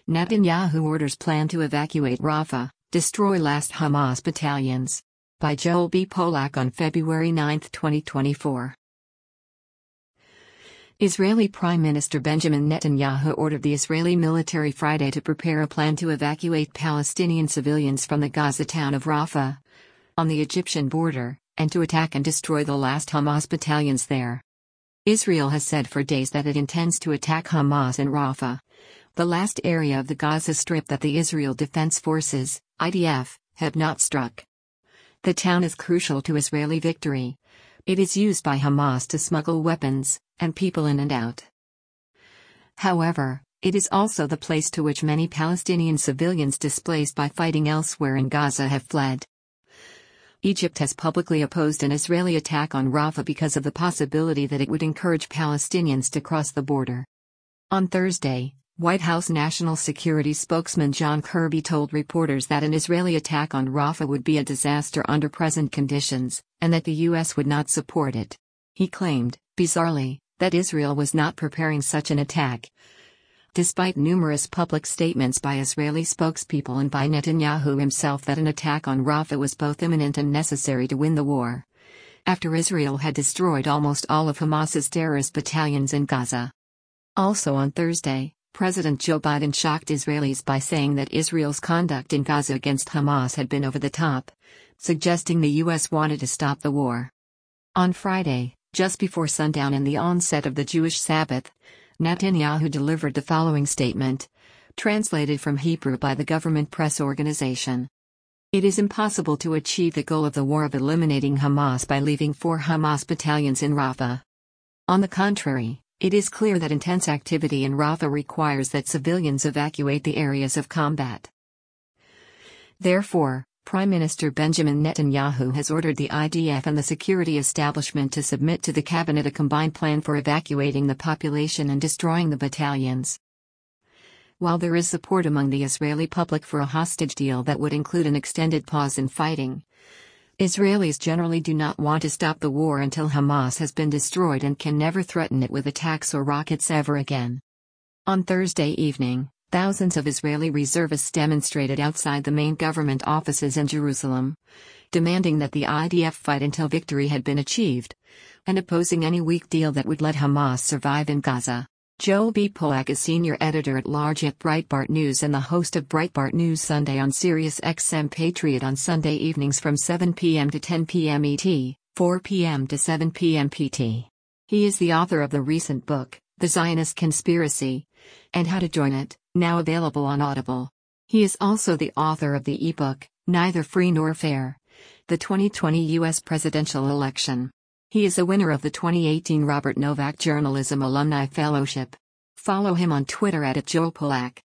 Netanyahu orders plan to evacuate Rafah, destroy last Hamas battalions. By Joel B. Polak on February 9, 2024. Israeli Prime Minister Benjamin Netanyahu ordered the Israeli military Friday to prepare a plan to evacuate Palestinian civilians from the Gaza town of Rafah, on the Egyptian border, and to attack and destroy the last Hamas battalions there. Israel has said for days that it intends to attack Hamas in Rafah, the last area of the Gaza Strip that the Israel Defense Forces, IDF, have not struck. The town is crucial to Israeli victory. It is used by Hamas to smuggle weapons and people in and out. However, it is also the place to which many Palestinian civilians displaced by fighting elsewhere in Gaza have fled. Egypt has publicly opposed an Israeli attack on Rafah because of the possibility that it would encourage Palestinians to cross the border. On Thursday, White House National Security spokesman John Kirby told reporters that an Israeli attack on Rafah would be a disaster under present conditions, and that the U.S. would not support it. He claimed, bizarrely, that Israel was not preparing such an attack. Despite numerous public statements by Israeli spokespeople and by Netanyahu himself that an attack on Rafah was both imminent and necessary to win the war, after Israel had destroyed almost all of Hamas's terrorist battalions in Gaza. Also on Thursday, President Joe Biden shocked Israelis by saying that Israel's conduct in Gaza against Hamas had been over the top, suggesting the U.S. wanted to stop the war. On Friday, just before sundown and the onset of the Jewish Sabbath, Netanyahu delivered the following statement, translated from Hebrew by the government press organization. It is impossible to achieve the goal of the war of eliminating Hamas by leaving 4 Hamas battalions in Rafah. On the contrary, it is clear that intense activity in Rafah requires that civilians evacuate the areas of combat. Therefore, Prime Minister Benjamin Netanyahu has ordered the IDF and the security establishment to submit to the cabinet a combined plan for evacuating the population and destroying the battalions. While there is support among the Israeli public for a hostage deal that would include an extended pause in fighting, Israelis generally do not want to stop the war until Hamas has been destroyed and can never threaten it with attacks or rockets ever again. On Thursday evening, thousands of Israeli reservists demonstrated outside the main government offices in Jerusalem, demanding that the IDF fight until victory had been achieved, and opposing any weak deal that would let Hamas survive in Gaza. Joel B. Polak is senior editor-at-large at Breitbart News and the host of Breitbart News Sunday on Sirius XM Patriot on Sunday evenings from 7 p.m. to 10 p.m. ET, 4 p.m. to 7 p.m. PT. He is the author of the recent book, The Zionist Conspiracy, and How to Join It, now available on Audible. He is also the author of the ebook, Neither Free Nor Fair: The 2020 U.S. Presidential Election. He is a winner of the 2018 Robert Novak Journalism Alumni Fellowship. Follow him on Twitter @JoelPolak.